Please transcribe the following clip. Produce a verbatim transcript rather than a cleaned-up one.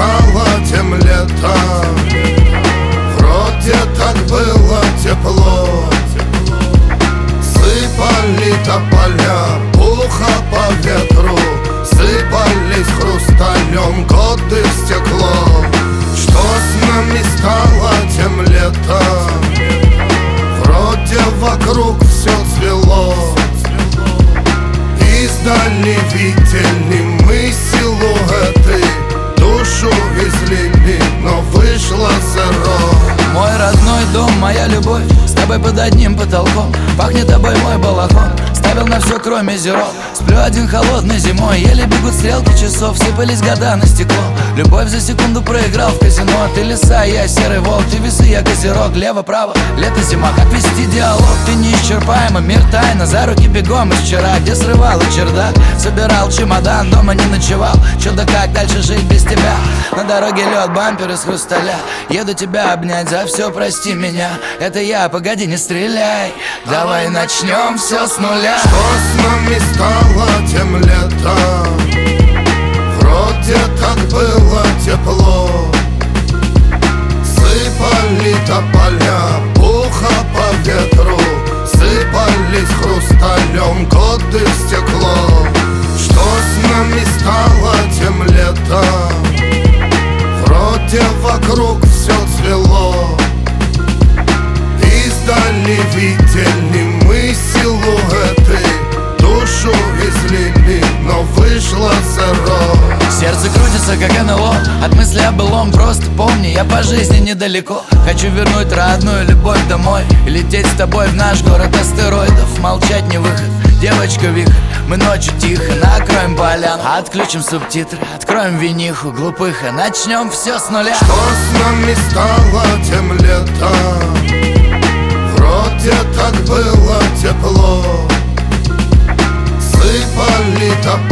стало, тем летом. Вроде так было тепло. Сыпали тополя, пуха по ветру. Сыпались хрусталем годы в стекло. Что с нами стало тем летом? Вроде вокруг все цвело. Издали видели мы силуэты. Душу излили, но вышло зеро. Мой родной дом, моя любовь, с тобой под одним потолком. Пахнет тобой мой балахон, ставил на все кроме зеро. Сплю один холодной зимой, еле бегут стрелки часов. Сыпались года на стекло. Любовь за секунду проиграл в казино. Ты лиса, я серый волк, ты весы, я козерог. Лево-право, лето-зима, как вести диалог? Ты неисчерпаемый, мир тайна. За руки бегом из вчера, где срывал и чердак. Собирал чемодан, дома не ночевал. Чё да как дальше жить без тебя? На дороге лед, бампер из хрусталя. Еду тебя обнять, за все прости меня. Это я, погоди, не стреляй. Давай начнем все с нуля. Что с нами стало тем летом? Вроде так было тепло. Сыпали тополя, пуха по ветру. Сыпались хрусталем годы в стекло. Что с нами стало тем летом? Вроде вокруг все цвело. Издали видели мы силуэты. Душу излили, но вышло зеро. Сердце крутится, как эн эл о. От мысли о былом просто помни, я по жизни недалеко. Хочу вернуть родную любовь домой и лететь с тобой в наш город астероидов. Молчать не выход, девочка вихрь. Мы ночью тихо накроем поляну, отключим субтитры, откроем виниху глупыха. Начнем все с нуля. Что с нами стало тем летом? Вроде так было тепло. Сыпали тополя.